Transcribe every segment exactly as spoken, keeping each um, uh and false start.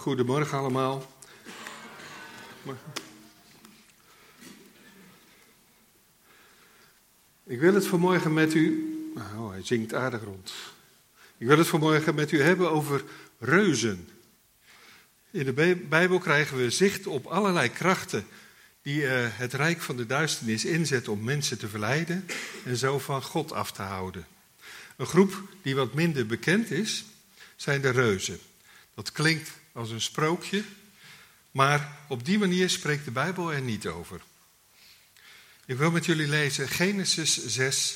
Goedemorgen allemaal. Ik wil het vanmorgen met u... Oh, hij zingt aardig rond. Ik wil het vanmorgen met u hebben over reuzen. In de Bijbel krijgen we zicht op allerlei krachten die uh, het rijk van de duisternis inzet om mensen te verleiden en zo van God af te houden. Een groep die wat minder bekend is, zijn de reuzen. Dat klinkt als een sprookje, maar op die manier spreekt de Bijbel er niet over. Ik wil met jullie lezen Genesis zes.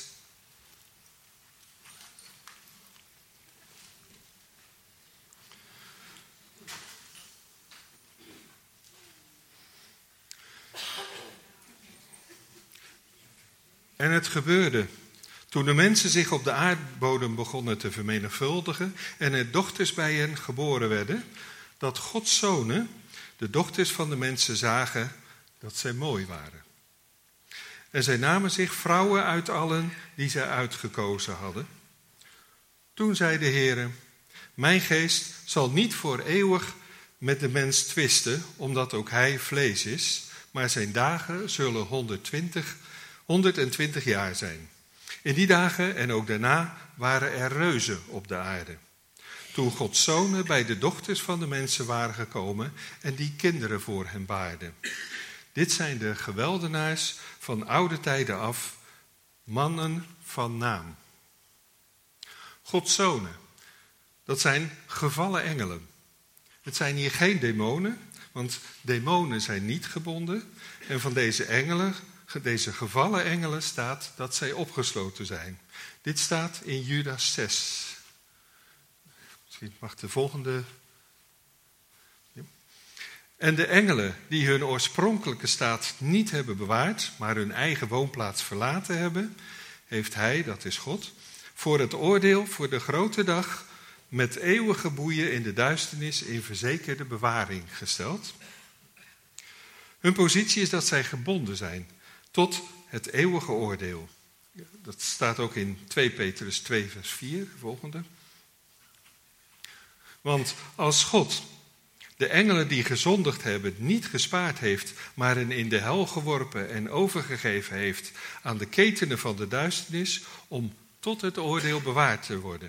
En het gebeurde, toen de mensen zich op de aardbodem begonnen te vermenigvuldigen en er dochters bij hen geboren werden, dat Gods zonen, de dochters van de mensen, zagen dat zij mooi waren. En zij namen zich vrouwen uit allen die zij uitgekozen hadden. Toen zei de Heere, mijn geest zal niet voor eeuwig met de mens twisten, omdat ook hij vlees is, maar zijn dagen zullen honderdtwintig, honderdtwintig jaar zijn. In die dagen en ook daarna waren er reuzen op de aarde. Toen Gods zonen bij de dochters van de mensen waren gekomen en die kinderen voor hen baarden. Dit zijn de geweldenaars van oude tijden af, mannen van naam. Gods zonen, dat zijn gevallen engelen. Het zijn hier geen demonen, want demonen zijn niet gebonden. En van deze engelen, deze gevallen engelen staat dat zij opgesloten zijn. Dit staat in Judas zes. Misschien mag de volgende... En de engelen die hun oorspronkelijke staat niet hebben bewaard, maar hun eigen woonplaats verlaten hebben, heeft hij, dat is God, voor het oordeel, voor de grote dag, met eeuwige boeien in de duisternis in verzekerde bewaring gesteld. Hun positie is dat zij gebonden zijn tot het eeuwige oordeel. Dat staat ook in twee Petrus twee vers vier, volgende. Want als God de engelen die gezondigd hebben niet gespaard heeft, maar hen in de hel geworpen en overgegeven heeft aan de ketenen van de duisternis, om tot het oordeel bewaard te worden.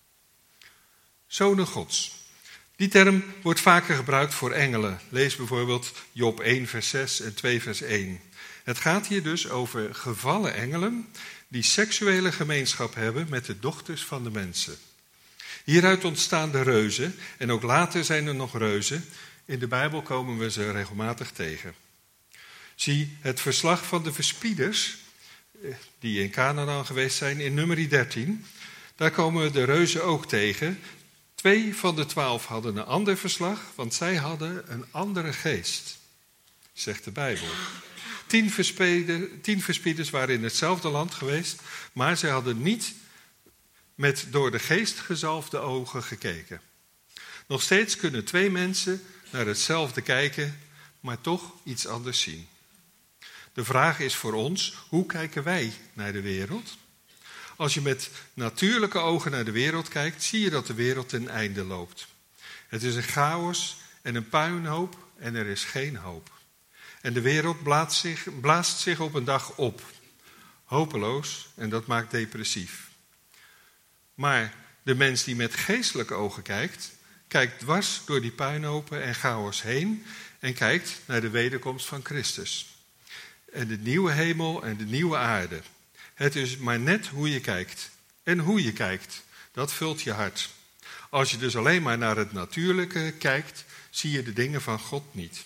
Zonen Gods. Die term wordt vaker gebruikt voor engelen. Lees bijvoorbeeld Job één vers zes en twee vers één. Het gaat hier dus over gevallen engelen die seksuele gemeenschap hebben met de dochters van de mensen. Hieruit ontstaan de reuzen en ook later zijn er nog reuzen. In de Bijbel komen we ze regelmatig tegen. Zie het verslag van de verspieders, die in Canaan geweest zijn, in Numeri dertien. Daar komen we de reuzen ook tegen. Twee van de twaalf hadden een ander verslag, want zij hadden een andere geest, zegt de Bijbel. Tien, tien verspieders waren in hetzelfde land geweest, maar zij hadden niet met door de geest gezalfde ogen gekeken. Nog steeds kunnen twee mensen naar hetzelfde kijken, maar toch iets anders zien. De vraag is voor ons, hoe kijken wij naar de wereld? Als je met natuurlijke ogen naar de wereld kijkt, zie je dat de wereld ten einde loopt. Het is een chaos en een puinhoop en er is geen hoop. En de wereld blaast zich, blaast zich op een dag op. Hopeloos en dat maakt depressief. Maar de mens die met geestelijke ogen kijkt, kijkt dwars door die puinhopen en chaos heen en kijkt naar de wederkomst van Christus. En de nieuwe hemel en de nieuwe aarde. Het is maar net hoe je kijkt. En hoe je kijkt, dat vult je hart. Als je dus alleen maar naar het natuurlijke kijkt, zie je de dingen van God niet.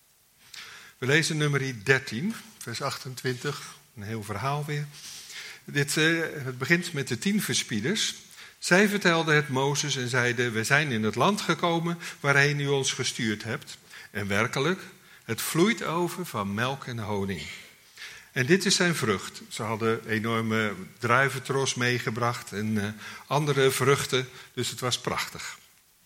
We lezen Numeri dertien, vers achtentwintig, een heel verhaal weer. Dit, uh, het begint met de tien verspieders. Zij vertelden het Mozes en zeiden, we zijn in het land gekomen waarheen u ons gestuurd hebt. En werkelijk, het vloeit over van melk en honing. En dit is zijn vrucht. Ze hadden enorme druiventros meegebracht en uh, andere vruchten, dus het was prachtig.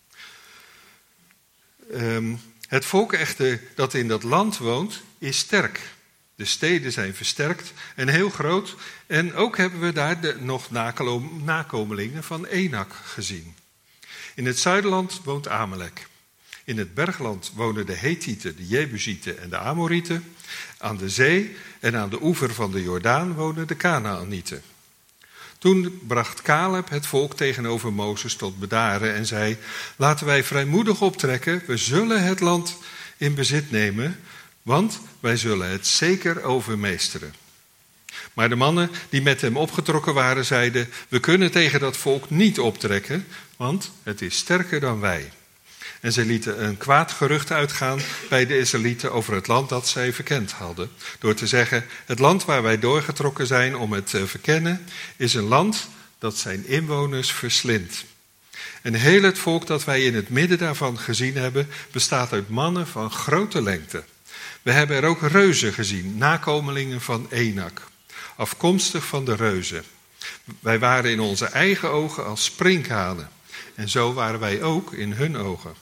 Um, het volk echter dat in dat land woont, is sterk. De steden zijn versterkt en heel groot. En ook hebben we daar de nog nakomelingen van Enak gezien. In het zuiderland woont Amalek. In het bergland woonden de Hethieten, de Jebusieten en de Amorieten. Aan de zee en aan de oever van de Jordaan woonden de Kanaanieten. Toen bracht Caleb het volk tegenover Mozes tot bedaren en zei: laten wij vrijmoedig optrekken, we zullen het land in bezit nemen, want wij zullen het zeker overmeesteren. Maar de mannen die met hem opgetrokken waren, zeiden: we kunnen tegen dat volk niet optrekken, want het is sterker dan wij. En zij lieten een kwaad gerucht uitgaan bij de Israëlieten over het land dat zij verkend hadden. Door te zeggen: het land waar wij doorgetrokken zijn om het te verkennen, is een land dat zijn inwoners verslindt. En heel het volk dat wij in het midden daarvan gezien hebben, bestaat uit mannen van grote lengte. We hebben er ook reuzen gezien, nakomelingen van Enak, afkomstig van de reuzen. Wij waren in onze eigen ogen als sprinkhanen. En zo waren wij ook in hun ogen.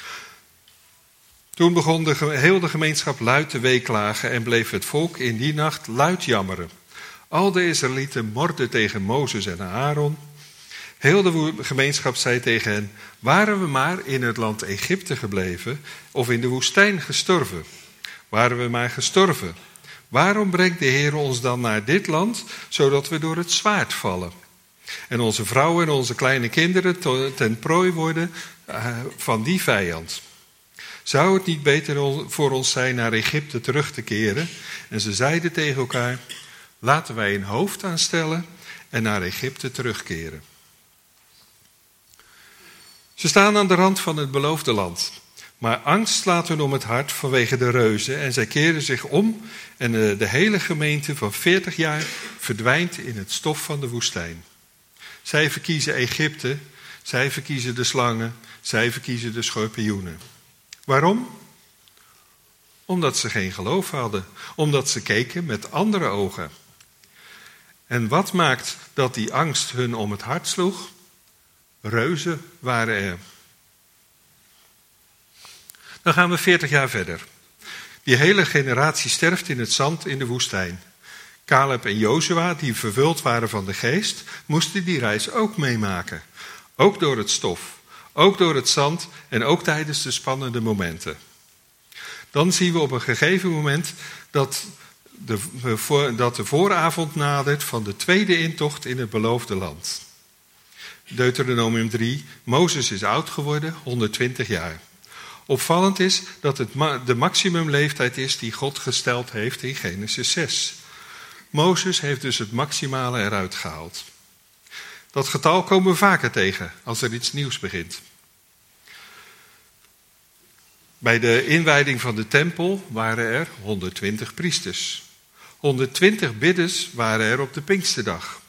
Toen begon de, heel de gemeenschap luid te weeklagen en bleef het volk in die nacht luid jammeren. Al de Israëlieten morden tegen Mozes en Aaron. Heel de gemeenschap zei tegen hen: waren we maar in het land Egypte gebleven of in de woestijn gestorven? Waren we maar gestorven? Waarom brengt de Heer ons dan naar dit land, zodat we door het zwaard vallen? En onze vrouwen en onze kleine kinderen ten prooi worden van die vijand. Zou het niet beter voor ons zijn naar Egypte terug te keren? En ze zeiden tegen elkaar: laten wij een hoofd aanstellen en naar Egypte terugkeren. Ze staan aan de rand van het beloofde land. Maar angst slaat hun om het hart vanwege de reuzen en zij keren zich om en de hele gemeente van veertig jaar verdwijnt in het stof van de woestijn. Zij verkiezen Egypte, zij verkiezen de slangen, zij verkiezen de schorpioenen. Waarom? Omdat ze geen geloof hadden, omdat ze keken met andere ogen. En wat maakt dat die angst hun om het hart sloeg? Reuzen waren er. Dan gaan we veertig jaar verder. Die hele generatie sterft in het zand in de woestijn. Caleb en Jozua, die vervuld waren van de geest, moesten die reis ook meemaken. Ook door het stof, ook door het zand en ook tijdens de spannende momenten. Dan zien we op een gegeven moment dat de, dat de vooravond nadert van de tweede intocht in het beloofde land. Deuteronomium drie, Mozes is oud geworden, honderdtwintig jaar. Opvallend is dat het de maximumleeftijd is die God gesteld heeft in Genesis zes. Mozes heeft dus het maximale eruit gehaald. Dat getal komen we vaker tegen als er iets nieuws begint. Bij de inwijding van de tempel waren er honderdtwintig priesters. honderdtwintig bidders waren er op de Pinksterdag.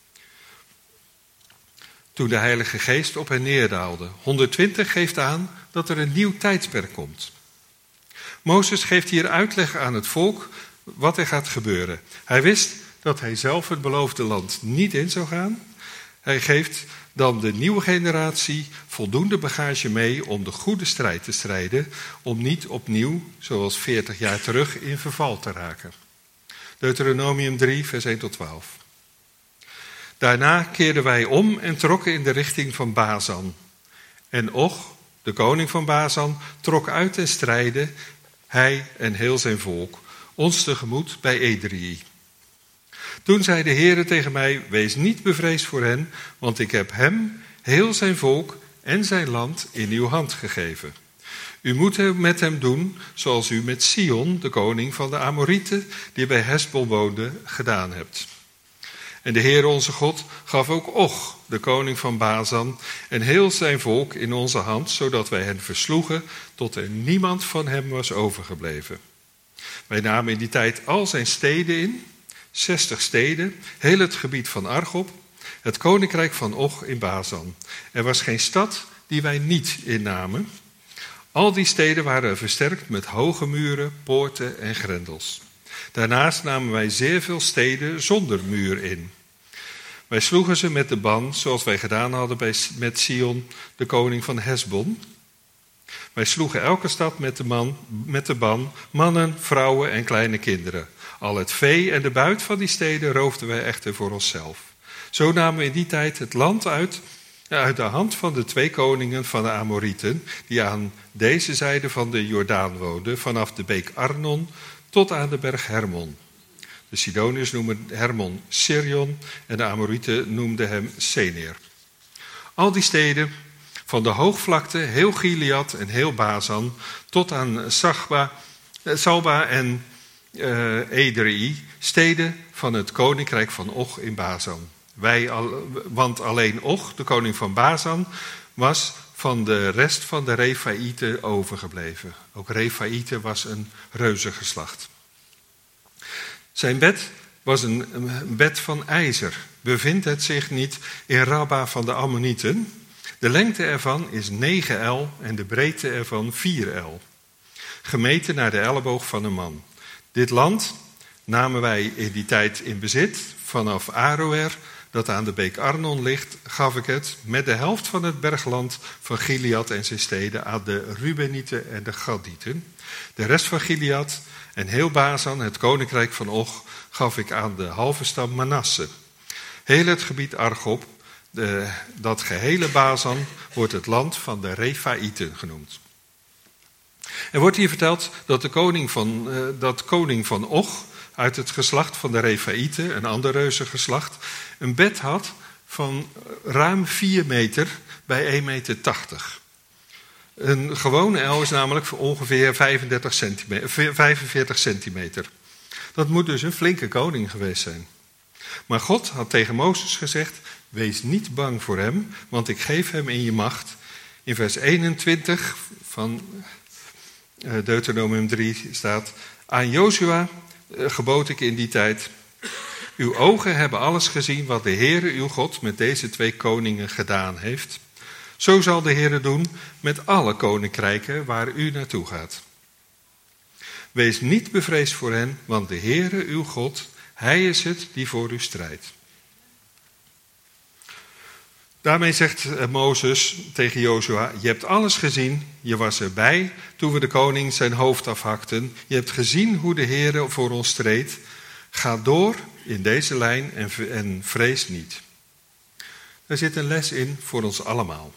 Toen de Heilige Geest op hen neerdaalde. honderdtwintig geeft aan dat er een nieuw tijdperk komt. Mozes geeft hier uitleg aan het volk wat er gaat gebeuren. Hij wist dat hij zelf het beloofde land niet in zou gaan. Hij geeft dan de nieuwe generatie voldoende bagage mee om de goede strijd te strijden, om niet opnieuw, zoals veertig jaar terug, in verval te raken. Deuteronomium drie, vers één tot twaalf. Daarna keerden wij om en trokken in de richting van Bazan. En Och, de koning van Bazan, trok uit ten strijde, hij en heel zijn volk, ons tegemoet bij Edrei. Toen zei de Heere tegen mij: wees niet bevreesd voor hen, want ik heb hem, heel zijn volk en zijn land in uw hand gegeven. U moet met hem doen zoals u met Sion, de koning van de Amorieten, die bij Hesbon woonde, gedaan hebt. En de Heer onze God gaf ook Och, de koning van Bazan, en heel zijn volk in onze hand, zodat wij hen versloegen tot er niemand van hem was overgebleven. Wij namen in die tijd al zijn steden in, zestig steden, heel het gebied van Argob, het koninkrijk van Och in Bazan. Er was geen stad die wij niet innamen. Al die steden waren versterkt met hoge muren, poorten en grendels. Daarnaast namen wij zeer veel steden zonder muur in. Wij sloegen ze met de ban, zoals wij gedaan hadden bij, met Sion, de koning van Hesbon. Wij sloegen elke stad met de, man, met de ban, mannen, vrouwen en kleine kinderen. Al het vee en de buit van die steden roofden wij echter voor onszelf. Zo namen we in die tijd het land uit uit de hand van de twee koningen van de Amorieten, die aan deze zijde van de Jordaan woonden, vanaf de beek Arnon tot aan de berg Hermon. De Sidoniërs noemen Hermon Sirion en de Amorieten noemden hem Senir. Al die steden, van de hoogvlakte, heel Gilead en heel Bazan, tot aan Sachba, Salba en uh, Edrei, steden van het koninkrijk van Och in Bazan. Wij al, want alleen Och, de koning van Bazan, was van de rest van de Refaïten overgebleven. Ook Refaïten was een reuzengeslacht. Zijn bed was een, een bed van ijzer. Bevindt het zich niet in Rabba van de Ammonieten? De lengte ervan is negen el en de breedte ervan vier el. Gemeten naar de elleboog van een man. Dit land namen wij in die tijd in bezit. Vanaf Aroer, dat aan de beek Arnon ligt, gaf ik het met de helft van het bergland van Gilead en zijn steden aan de Rubenieten en de Gadieten. De rest van Gilead en heel Bazan, het koninkrijk van Och, gaf ik aan de halve stam Manasse. Heel het gebied Argob, de, dat gehele Bazan, wordt het land van de Refaïten genoemd. Er wordt hier verteld dat de koning van, uh, dat koning van Och uit het geslacht van de Refaïten, een ander reuzengeslacht, een bed had van ruim vier meter bij één meter tachtig. Een gewone el is namelijk ongeveer vijfendertig centimeter, vijfenveertig centimeter. Dat moet dus een flinke koning geweest zijn. Maar God had tegen Mozes gezegd, wees niet bang voor hem, want ik geef hem in je macht. In vers eenentwintig van Deuteronomium drie staat, aan Jozua gebood ik in die tijd, uw ogen hebben alles gezien wat de Heere uw God met deze twee koningen gedaan heeft. Zo zal de Heere doen met alle koninkrijken waar u naartoe gaat. Wees niet bevreesd voor hen, want de Heere uw God, hij is het die voor u strijdt. Daarmee zegt Mozes tegen Jozua, je hebt alles gezien, je was erbij toen we de koning zijn hoofd afhakten. Je hebt gezien hoe de Heere voor ons streed. Ga door in deze lijn en, en vrees niet. Er zit een les in voor ons allemaal.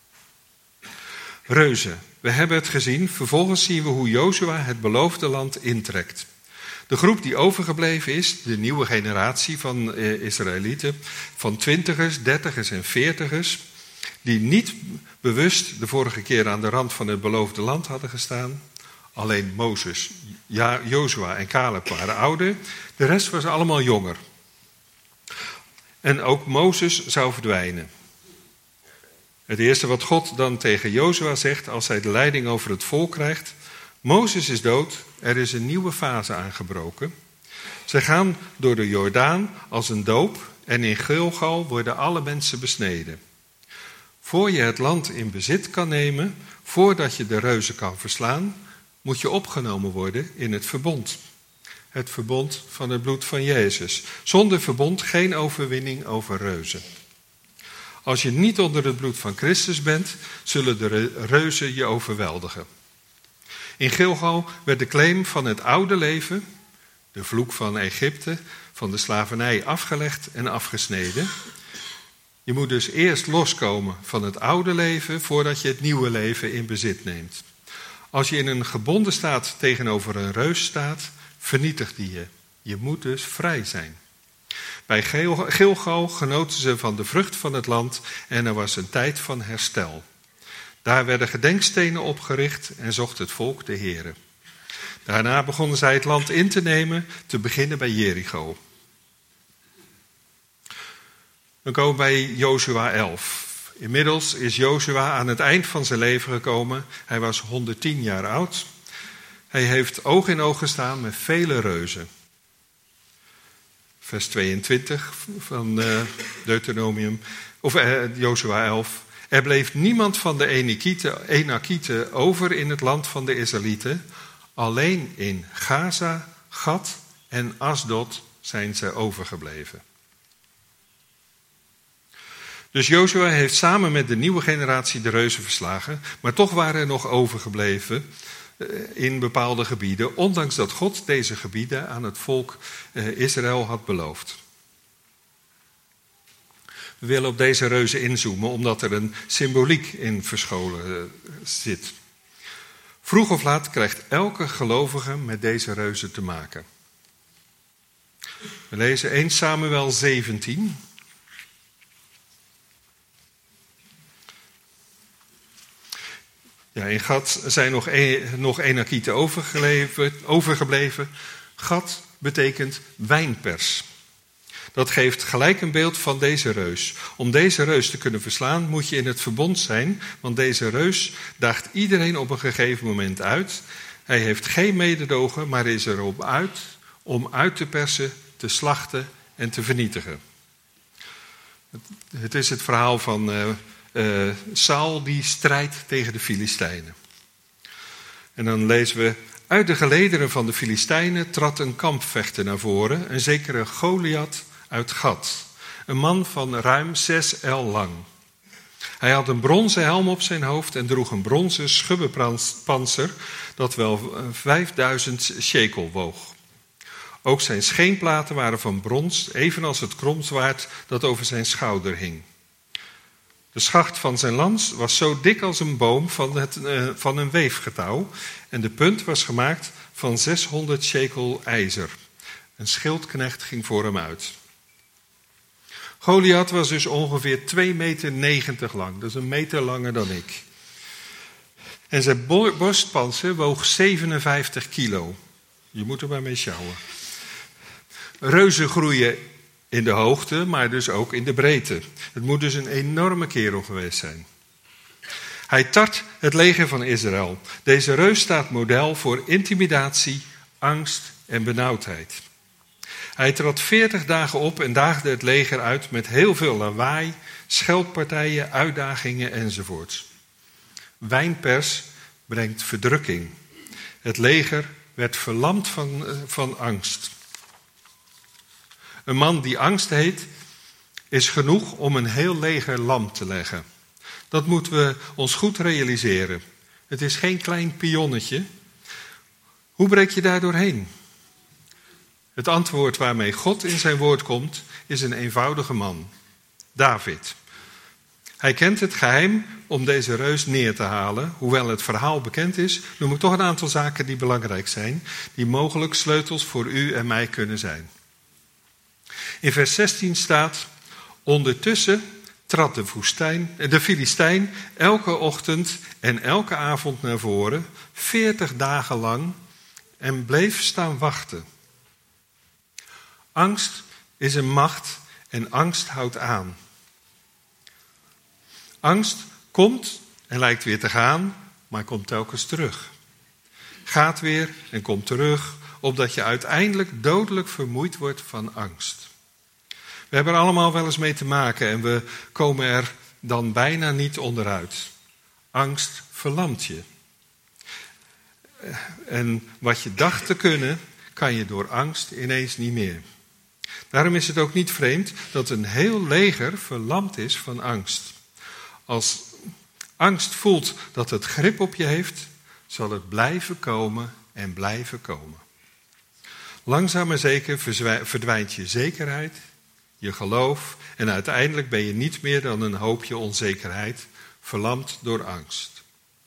Reuzen, we hebben het gezien, vervolgens zien we hoe Jozua het beloofde land intrekt. De groep die overgebleven is, de nieuwe generatie van Israëlieten, van twintigers, dertigers en veertigers, die niet bewust de vorige keer aan de rand van het beloofde land hadden gestaan. Alleen Mozes, ja, Jozua en Caleb waren ouder, de rest was allemaal jonger. En ook Mozes zou verdwijnen. Het eerste wat God dan tegen Jozua zegt als hij de leiding over het volk krijgt, Mozes is dood, er is een nieuwe fase aangebroken. Zij gaan door de Jordaan als een doop en in Gilgal worden alle mensen besneden. Voor je het land in bezit kan nemen, voordat je de reuzen kan verslaan, moet je opgenomen worden in het verbond. Het verbond van het bloed van Jezus. Zonder verbond geen overwinning over reuzen. Als je niet onder het bloed van Christus bent, zullen de reuzen je overweldigen. In Gilgal werd de claim van het oude leven, de vloek van Egypte, van de slavernij afgelegd en afgesneden. Je moet dus eerst loskomen van het oude leven voordat je het nieuwe leven in bezit neemt. Als je in een gebonden staat tegenover een reus staat, vernietigt die je. Je moet dus vrij zijn. Bij Gilgal genoten ze van de vrucht van het land en er was een tijd van herstel. Daar werden gedenkstenen opgericht en zocht het volk de Heere. Daarna begonnen zij het land in te nemen, te beginnen bij Jericho. Dan komen we bij Jozua elf. Inmiddels is Jozua aan het eind van zijn leven gekomen. Hij was honderdtien jaar oud. Hij heeft oog in oog gestaan met vele reuzen. Vers tweeëntwintig van uh, Deuteronomium, of uh, Jozua elf. Er bleef niemand van de Enakieten over in het land van de Israëlieten. Alleen in Gaza, Gad en Asdod zijn ze overgebleven. Dus Jozua heeft samen met de nieuwe generatie de reuzen verslagen, maar toch waren er nog overgebleven in bepaalde gebieden, ondanks dat God deze gebieden aan het volk Israël had beloofd. We willen op deze reuzen inzoomen, omdat er een symboliek in verscholen zit. Vroeg of laat krijgt elke gelovige met deze reuzen te maken. We lezen eerste Samuel zeventien. Ja, in Gad zijn nog, een, nog Enakieten overgebleven. Gad betekent wijnpers. Dat geeft gelijk een beeld van deze reus. Om deze reus te kunnen verslaan moet je in het verbond zijn, want deze reus daagt iedereen op een gegeven moment uit. Hij heeft geen mededogen, maar is erop uit om uit te persen, te slachten en te vernietigen. Het is het verhaal van uh, uh, Saul die strijdt tegen de Filistijnen. En dan lezen we: uit de gelederen van de Filistijnen trad een kampvechter naar voren, een zekere Goliath uit Gad, een man van ruim zes el lang. Hij had een bronzen helm op zijn hoofd en droeg een bronzen schubbenpanzer dat wel vijfduizend shekel woog. Ook zijn scheenplaten waren van brons, evenals het kromzwaard dat over zijn schouder hing. De schacht van zijn lans was zo dik als een boom van, het, uh, van een weefgetouw en de punt was gemaakt van zeshonderd shekel ijzer. Een schildknecht ging voor hem uit. Goliath was dus ongeveer twee meter negentig lang, dat is een meter langer dan ik. En zijn borstpanzer woog zevenenvijftig kilo. Je moet er maar mee sjouwen. Reuzen groeien in de hoogte, maar dus ook in de breedte. Het moet dus een enorme kerel geweest zijn. Hij tart het leger van Israël. Deze reus staat model voor intimidatie, angst en benauwdheid. Hij trad veertig dagen op en daagde het leger uit met heel veel lawaai, scheldpartijen, uitdagingen enzovoorts. Wijnpers brengt verdrukking. Het leger werd verlamd van, van angst. Een man die angst heet, is genoeg om een heel leger lam te leggen. Dat moeten we ons goed realiseren. Het is geen klein pionnetje. Hoe breek je daar doorheen? Het antwoord waarmee God in zijn woord komt, is een eenvoudige man. David. Hij kent het geheim om deze reus neer te halen. Hoewel het verhaal bekend is, noem ik toch een aantal zaken die belangrijk zijn, die mogelijk sleutels voor u en mij kunnen zijn. In vers zestien staat: ondertussen trad de, woestijn, de Filistijn elke ochtend en elke avond naar voren, veertig dagen lang, en bleef staan wachten. Angst is een macht en angst houdt aan. Angst komt en lijkt weer te gaan, maar komt telkens terug. Gaat weer en komt terug, opdat je uiteindelijk dodelijk vermoeid wordt van angst. We hebben er allemaal wel eens mee te maken en we komen er dan bijna niet onderuit. Angst verlamt je. En wat je dacht te kunnen, kan je door angst ineens niet meer. Daarom is het ook niet vreemd dat een heel leger verlamd is van angst. Als angst voelt dat het grip op je heeft, zal het blijven komen en blijven komen. Langzaam maar zeker verdwijnt je zekerheid, je geloof en uiteindelijk ben je niet meer dan een hoopje onzekerheid, verlamd door angst.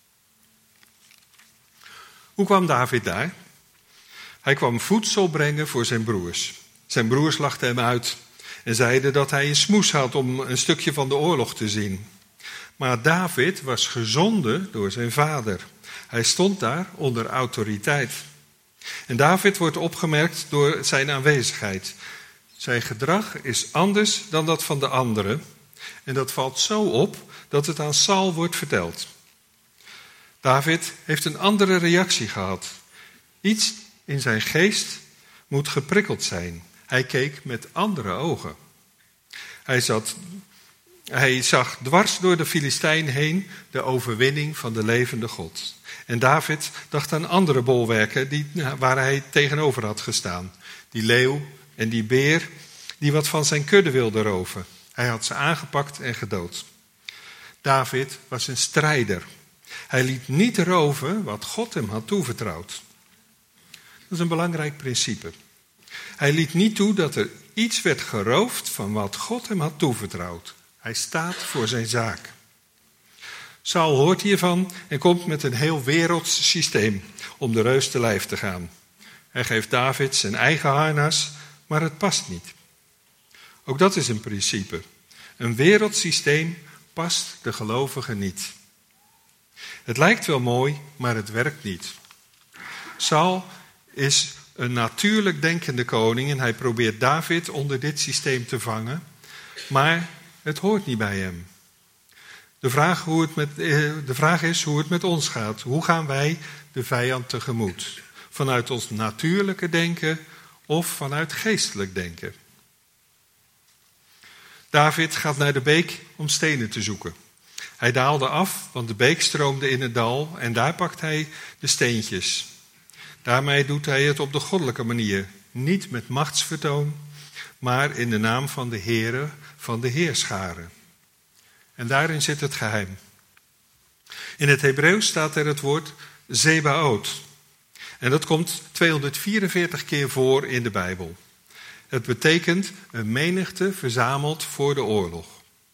Hoe kwam David daar? Hij kwam voedsel brengen voor zijn broers. Zijn broers lachten hem uit en zeiden dat hij een smoes had om een stukje van de oorlog te zien. Maar David was gezonden door zijn vader. Hij stond daar onder autoriteit. En David wordt opgemerkt door zijn aanwezigheid. Zijn gedrag is anders dan dat van de anderen. En dat valt zo op dat het aan Saul wordt verteld. David heeft een andere reactie gehad. Iets in zijn geest moet geprikkeld zijn. Hij keek met andere ogen. Hij, zat, hij zag dwars door de Filistijn heen de overwinning van de levende God. En David dacht aan andere bolwerken die, waar hij tegenover had gestaan. Die leeuw en die beer die wat van zijn kudde wilden roven. Hij had ze aangepakt en gedood. David was een strijder. Hij liet niet roven wat God hem had toevertrouwd. Dat is een belangrijk principe. Hij liet niet toe dat er iets werd geroofd van wat God hem had toevertrouwd. Hij staat voor zijn zaak. Saul hoort hiervan en komt met een heel werelds systeem om de reus te lijf te gaan. Hij geeft David zijn eigen harnas, maar het past niet. Ook dat is een principe. Een werelds systeem past de gelovige niet. Het lijkt wel mooi, maar het werkt niet. Saul is een natuurlijk denkende koning en hij probeert David onder dit systeem te vangen, maar het hoort niet bij hem. De vraag, hoe het met, de vraag is hoe het met ons gaat. Hoe gaan wij de vijand tegemoet? Vanuit ons natuurlijke denken of vanuit geestelijk denken? David gaat naar de beek om stenen te zoeken. Hij daalde af, want de beek stroomde in het dal en daar pakt hij de steentjes. Daarmee doet hij het op de goddelijke manier. Niet met machtsvertoon, maar in de naam van de Heere van de heerscharen. En daarin zit het geheim. In het Hebreeuws staat er het woord Zebaot. En dat komt tweehonderdvierenveertig keer voor in de Bijbel. Het betekent een menigte verzameld voor de oorlog.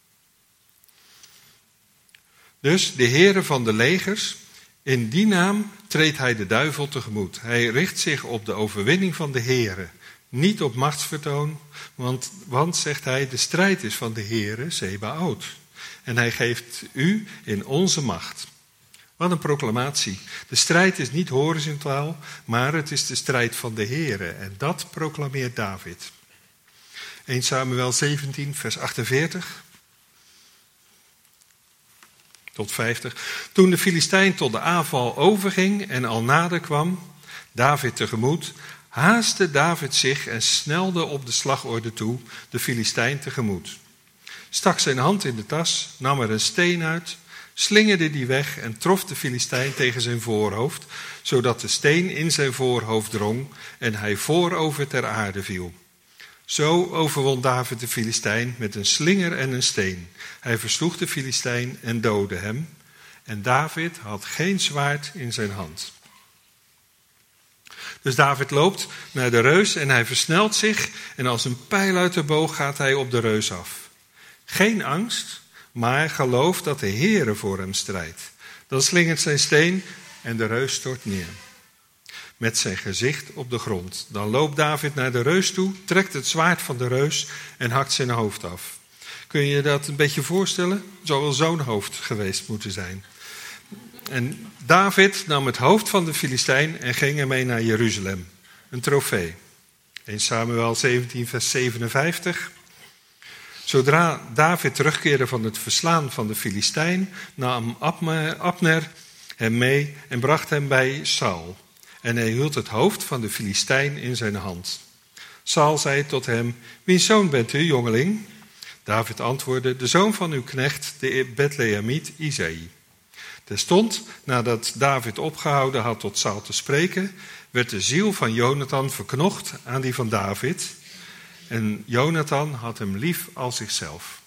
Dus de Heere van de legers, in die naam treedt hij de duivel tegemoet. Hij richt zich op de overwinning van de Heere, niet op machtsvertoon, want, want zegt hij, de strijd is van de Heere, Zebaot. En hij geeft u in onze macht. Wat een proclamatie. De strijd is niet horizontaal, maar het is de strijd van de Heere. En dat proclameert David. eerste Samuel zeventien, vers achtenveertig tot vijftig. Toen de Filistijn tot de aanval overging en al nader kwam, David tegemoet, haastte David zich en snelde op de slagorde toe, de Filistijn tegemoet. Stak zijn hand in de tas, nam er een steen uit, slingerde die weg en trof de Filistijn tegen zijn voorhoofd, zodat de steen in zijn voorhoofd drong en hij voorover ter aarde viel. Zo overwon David de Filistijn met een slinger en een steen. Hij versloeg de Filistijn en doodde hem. En David had geen zwaard in zijn hand. Dus David loopt naar de reus en hij versnelt zich. En als een pijl uit de boog gaat hij op de reus af. Geen angst, maar geloof dat de Heere voor hem strijdt. Dan slingert zijn steen en de reus stort neer. Met zijn gezicht op de grond. Dan loopt David naar de reus toe, trekt het zwaard van de reus en hakt zijn hoofd af. Kun je je dat een beetje voorstellen? Het zou wel zo'n hoofd geweest moeten zijn. En David nam het hoofd van de Filistijn en ging ermee naar Jeruzalem. Een trofee. eerste Samuel zeventien, vers zevenenvijftig. Zodra David terugkeerde van het verslaan van de Filistijn, nam Abner hem mee en bracht hem bij Saul. En hij hield het hoofd van de Filistijn in zijn hand. Saul zei tot hem, wiens zoon bent u, jongeling? David antwoordde, de zoon van uw knecht, de Bethlehemiet Isaï. Terstond, nadat David opgehouden had tot Saul te spreken, werd de ziel van Jonathan verknocht aan die van David. En Jonathan had hem lief als zichzelf.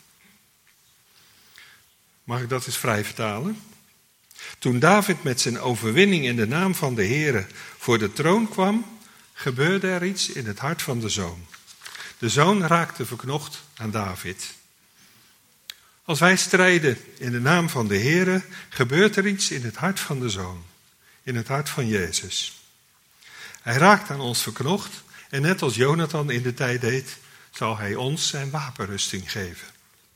Mag ik dat eens vrij vertalen? Toen David met zijn overwinning in de naam van de Heere voor de troon kwam, gebeurde er iets in het hart van de zoon. De zoon raakte verknocht aan David. Als wij strijden in de naam van de Heere, gebeurt er iets in het hart van de zoon. In het hart van Jezus. Hij raakt aan ons verknocht en net als Jonathan in de tijd deed, zal hij ons zijn wapenrusting geven.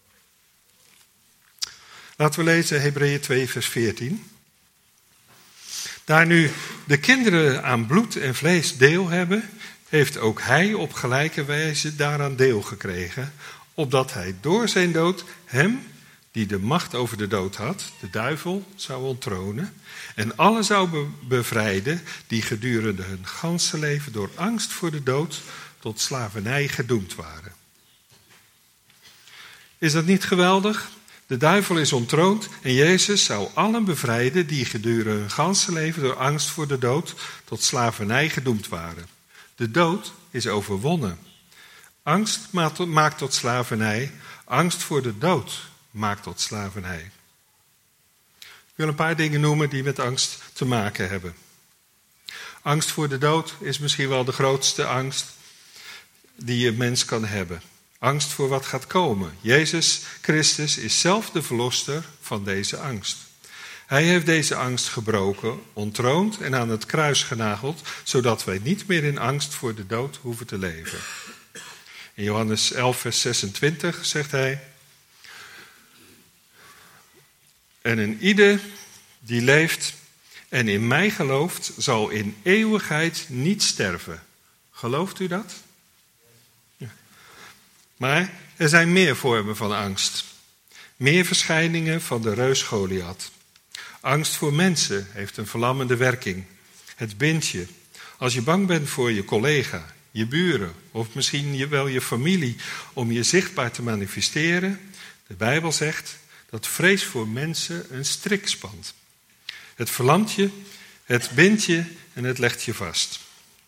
Laten we lezen Hebreeën twee, vers veertien. Daar nu de kinderen aan bloed en vlees deel hebben, heeft ook hij op gelijke wijze daaraan deel gekregen, opdat hij door zijn dood hem, die de macht over de dood had, de duivel, zou onttronen, en allen zou be- bevrijden die gedurende hun ganse leven door angst voor de dood tot slavernij gedoemd waren. Is dat niet geweldig? De duivel is onttroond en Jezus zou allen bevrijden die gedurende hun ganse leven door angst voor de dood tot slavernij gedoemd waren. De dood is overwonnen. Angst maakt tot slavernij, angst voor de dood maakt tot slavernij. Ik wil een paar dingen noemen die met angst te maken hebben. Angst voor de dood is misschien wel de grootste angst die een mens kan hebben. Angst voor wat gaat komen. Jezus Christus is zelf de verlosser van deze angst. Hij heeft deze angst gebroken, ontroond en aan het kruis genageld, zodat wij niet meer in angst voor de dood hoeven te leven. In Johannes elf, vers zesentwintig zegt hij: En een ieder die leeft en in mij gelooft, zal in eeuwigheid niet sterven. Gelooft u dat? Ja. Maar er zijn meer vormen van angst. Meer verschijningen van de reus Goliath. Angst voor mensen heeft een verlammende werking. Het bindt je. Als je bang bent voor je collega, je buren of misschien wel je familie om je zichtbaar te manifesteren. De Bijbel zegt dat vrees voor mensen een strik spant. Het verlamt je, het bindt je en het legt je vast.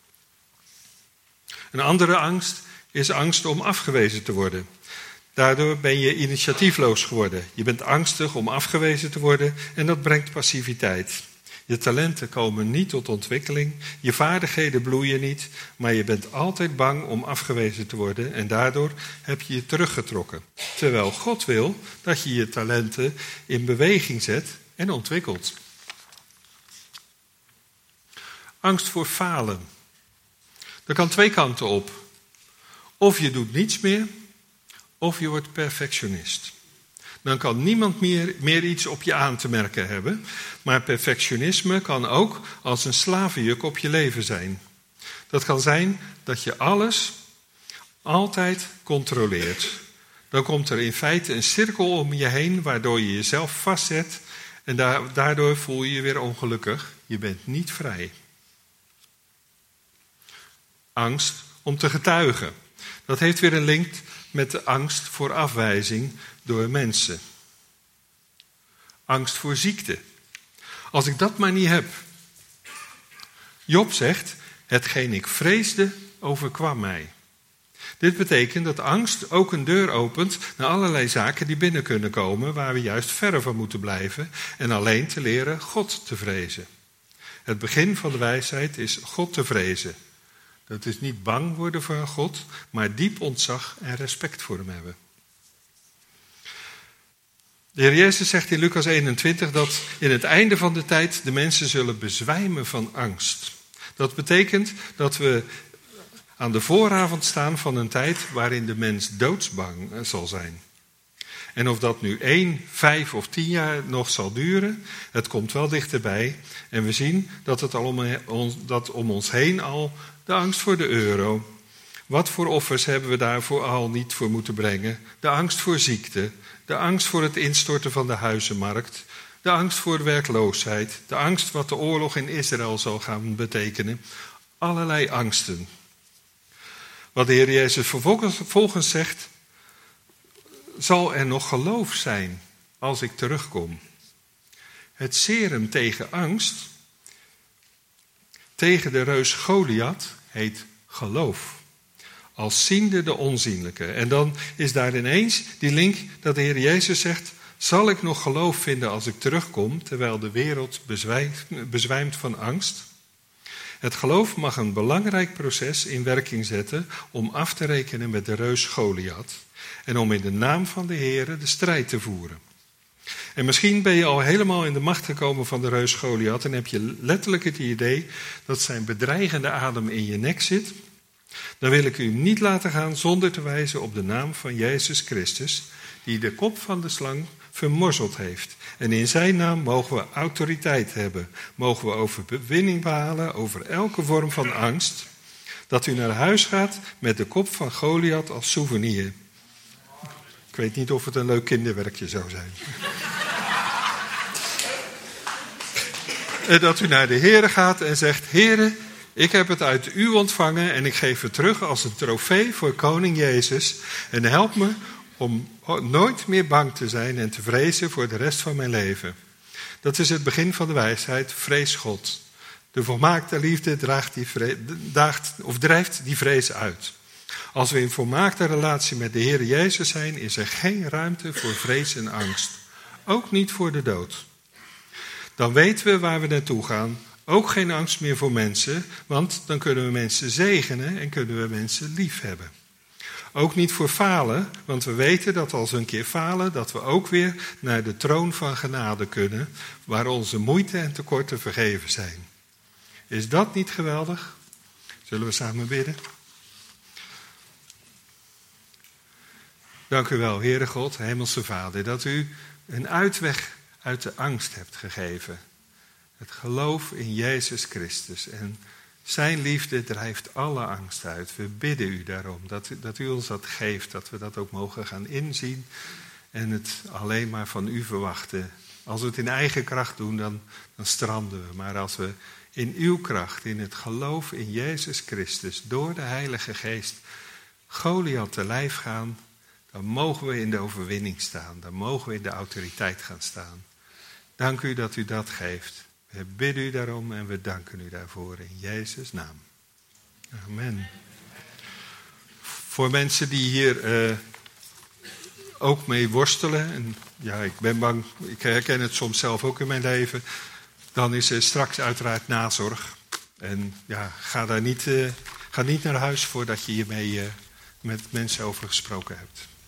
Een andere angst is angst om afgewezen te worden. Daardoor ben je initiatiefloos geworden. Je bent angstig om afgewezen te worden en dat brengt passiviteit. Je talenten komen niet tot ontwikkeling, je vaardigheden bloeien niet, maar je bent altijd bang om afgewezen te worden en daardoor heb je je teruggetrokken. Terwijl God wil dat je je talenten in beweging zet en ontwikkelt. Angst voor falen. Er kan twee kanten op. Of je doet niets meer, of je wordt perfectionist. Dan kan niemand meer, meer iets op je aan te merken hebben. Maar perfectionisme kan ook als een slavenjuk op je leven zijn. Dat kan zijn dat je alles altijd controleert. Dan komt er in feite een cirkel om je heen waardoor je jezelf vastzet. En daardoor voel je je weer ongelukkig. Je bent niet vrij. Angst om te getuigen. Dat heeft weer een link met de angst voor afwijzing door mensen. Angst voor ziekte. Als ik dat maar niet heb. Job zegt, hetgeen ik vreesde overkwam mij. Dit betekent dat angst ook een deur opent naar allerlei zaken die binnen kunnen komen, waar we juist verre van moeten blijven en alleen te leren God te vrezen. Het begin van de wijsheid is God te vrezen. Dat is niet bang worden voor God, maar diep ontzag en respect voor hem hebben. De Heer Jezus zegt in Lucas eenentwintig dat in het einde van de tijd de mensen zullen bezwijmen van angst. Dat betekent dat we aan de vooravond staan van een tijd waarin de mens doodsbang zal zijn. En of dat nu één, vijf of tien jaar nog zal duren, het komt wel dichterbij. En we zien dat het al om, ons, dat om ons heen al de angst voor de euro. Wat voor offers hebben we daarvoor al niet voor moeten brengen? De angst voor ziekte, de angst voor het instorten van de huizenmarkt, de angst voor de werkloosheid, de angst wat de oorlog in Israël zal gaan betekenen. Allerlei angsten. Wat de Heer Jezus vervolgens zegt, zal er nog geloof zijn als ik terugkom. Het serum tegen angst, tegen de reus Goliath, heet geloof. Als ziende de onzienlijke. En dan is daar ineens die link dat de Heer Jezus zegt, zal ik nog geloof vinden als ik terugkom, terwijl de wereld bezwijmt, bezwijmt van angst? Het geloof mag een belangrijk proces in werking zetten om af te rekenen met de reus Goliath. En om in de naam van de Heere de strijd te voeren. En misschien ben je al helemaal in de macht gekomen van de reus Goliath en heb je letterlijk het idee dat zijn bedreigende adem in je nek zit. Dan wil ik u niet laten gaan zonder te wijzen op de naam van Jezus Christus, die de kop van de slang vermorzeld heeft. En in zijn naam mogen we autoriteit hebben. Mogen we overwinning behalen over elke vorm van angst. Dat u naar huis gaat met de kop van Goliath als souvenir. Ik weet niet of het een leuk kinderwerkje zou zijn. En dat u naar de Heere gaat en zegt, Heere, ik heb het uit u ontvangen en ik geef het terug als een trofee voor koning Jezus. En help me om nooit meer bang te zijn en te vrezen voor de rest van mijn leven. Dat is het begin van de wijsheid, vrees God. De volmaakte liefde draagt die vre- daagt, of drijft die vrees uit. Als we in volmaakte relatie met de Heer Jezus zijn, is er geen ruimte voor vrees en angst. Ook niet voor de dood. Dan weten we waar we naartoe gaan. Ook geen angst meer voor mensen, want dan kunnen we mensen zegenen en kunnen we mensen lief hebben. Ook niet voor falen, want we weten dat als we een keer falen, dat we ook weer naar de troon van genade kunnen, waar onze moeite en tekorten vergeven zijn. Is dat niet geweldig? Zullen we samen bidden? Dank u wel, Heere God, Hemelse Vader, dat u een uitweg uit de angst hebt gegeven. Het geloof in Jezus Christus en zijn liefde drijft alle angst uit. We bidden u daarom dat u, dat u ons dat geeft, dat we dat ook mogen gaan inzien en het alleen maar van u verwachten. Als we het in eigen kracht doen, dan, dan stranden we. Maar als we in uw kracht, in het geloof in Jezus Christus, door de Heilige Geest, Goliath te lijf gaan, dan mogen we in de overwinning staan. Dan mogen we in de autoriteit gaan staan. Dank u dat u dat geeft. We bidden u daarom en we danken u daarvoor in Jezus' naam. Amen. Voor mensen die hier uh, ook mee worstelen, en ja, ik ben bang, ik herken het soms zelf ook in mijn leven, dan is er straks uiteraard nazorg. En ja, ga daar niet, uh, ga niet naar huis voordat je hiermee uh, met mensen over gesproken hebt.